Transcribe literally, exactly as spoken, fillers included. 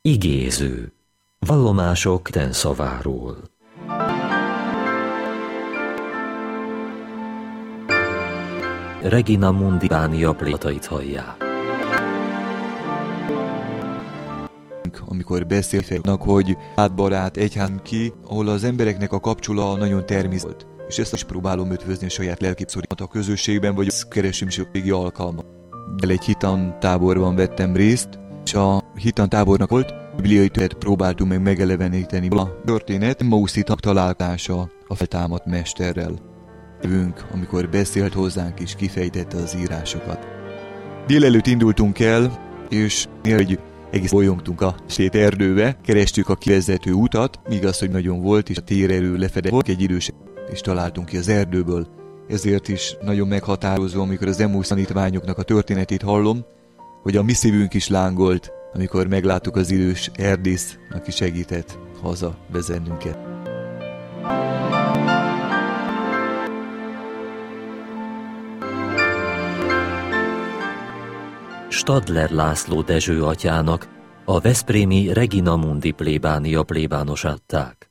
Igéző. Vallomások tenszaváról. Regina Mundi Bánia plétatait hallják. Amikor beszélnek, hogy átbarát egyház ki, ahol az embereknek a kapcsolata nagyon természet. És ezt is próbálom ötvözni a saját lelkipszorimat a közösségben, vagy keresem is a régi alkalmat. Egy hitan táborban vettem részt, és a hitan tábornak volt, bibliai történetet próbáltunk meg megeleveníteni. A történet Mauszitak találkozása a feltámadt mesterrel. Jövünk, amikor beszélt hozzánk és kifejtette az írásokat. Délelőtt indultunk el, és egy egész bolyongtunk a sét erdőbe, kerestük a kivezető utat, igaz, hogy nagyon volt, és a térerő lefedett volt egy idős, és találtunk ki az erdőből. Ezért is nagyon meghatározó, amikor az Emmaus tanítványoknak a történetét hallom, hogy a mi szívünk is lángolt, amikor megláttuk az idős erdész, aki segített haza vezennünket. Stadler László Dezső atyának, a veszprémi Regina Mundi plébánia plébános adták.